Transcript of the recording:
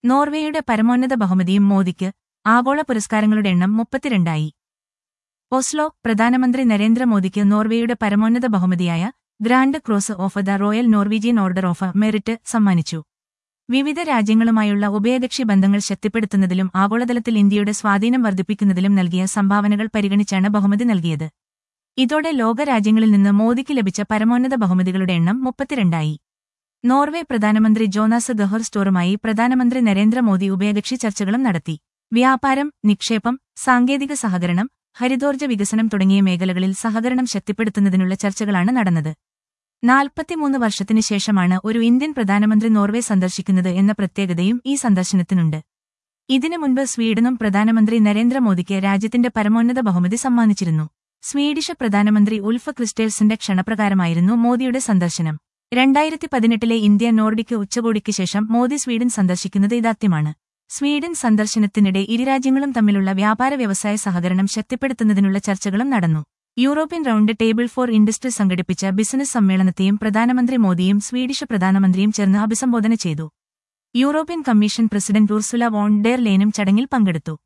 നോർവേയുടെ പരമോന്നത ബഹുമതിയും മോദിക്ക്. ആഗോള പുരസ്കാരങ്ങളുടെ എണ്ണം 32ആയി. ഓസ്ലോ. പ്രധാനമന്ത്രി നരേന്ദ്രമോദിക്ക് നോർവേയുടെ പരമോന്നത ബഹുമതിയായ grand cross of the royal Norwegian order of merit സമ്മാനിച്ചു. വിവിധ രാജ്യങ്ങളുമായുള്ള ഉഭയകക്ഷി ബന്ധങ്ങൾ ശക്തിപ്പെടുത്തുന്നതിലും ആഗോളതലത്തിൽ ഇന്ത്യയുടെ സ്വാധീനം വർദ്ധിപ്പിക്കുന്നതിലും നൽകിയ സംഭാവനകൾ പരിഗണിച്ചാണ് ബഹുമതി നൽകിയത്. ഇതോടെ ലോകരാജ്യങ്ങളിൽ നിന്ന് മോദിക്ക് ലഭിച്ച പരമോന്നത ബഹുമതികളുടെ എണ്ണം 32ആയി. നോർവേ പ്രധാനമന്ത്രി ജോനാസ് ഗഹർ സ്റ്റോറുമായി പ്രധാനമന്ത്രി നരേന്ദ്രമോദി ഉഭയകക്ഷി ചർച്ചകളും നടത്തി. വ്യാപാരം, നിക്ഷേപം, സാങ്കേതിക സഹകരണം, ഹരിതോർജ്ജ വികസനം തുടങ്ങിയ മേഖലകളിൽ സഹകരണം ശക്തിപ്പെടുത്തുന്നതിനുള്ള ചർച്ചകളാണ് നടന്നത്. 43 വർഷത്തിനു ശേഷമാണ് ഒരു ഇന്ത്യൻ പ്രധാനമന്ത്രി നോർവേ സന്ദർശിക്കുന്നത് എന്ന പ്രത്യേകതയും ഈ സന്ദർശനത്തിനുണ്ട്. ഇതിനു മുൻപ് സ്വീഡനും പ്രധാനമന്ത്രി നരേന്ദ്രമോദിക്ക് രാജ്യത്തിന്റെ പരമോന്നത ബഹുമതി സമ്മാനിച്ചിരുന്നു. സ്വീഡിഷ് പ്രധാനമന്ത്രി ഉൾഫ് ക്രിസ്റ്റേഴ്സന്റെ ക്ഷണപ്രകാരമായിരുന്നു മോദിയുടെ സന്ദർശനം. 2018 ഇന്ത്യ നോർഡിക് ഉച്ചകോടിക്ക് ശേഷം മോദി സ്വീഡൻ സന്ദർശിക്കുന്നത് ഇതാദ്യമാണ്. സ്വീഡൻ സന്ദർശനത്തിനിടെ ഇരുരാജ്യങ്ങളും തമ്മിലുള്ള വ്യാപാര വ്യവസായ സഹകരണം ശക്തിപ്പെടുത്തുന്നതിനുള്ള ചർച്ചകളും നടന്നു. European round table for industry സംഘടിപ്പിച്ച ബിസിനസ് സമ്മേളനത്തെയും പ്രധാനമന്ത്രി മോദിയും സ്വീഡിഷ് പ്രധാനമന്ത്രിയും ചേർന്ന് അഭിസംബോധന ചെയ്തു. European commission president Ursula von der ലെയനും ചടങ്ങിൽ പങ്കെടുത്തു.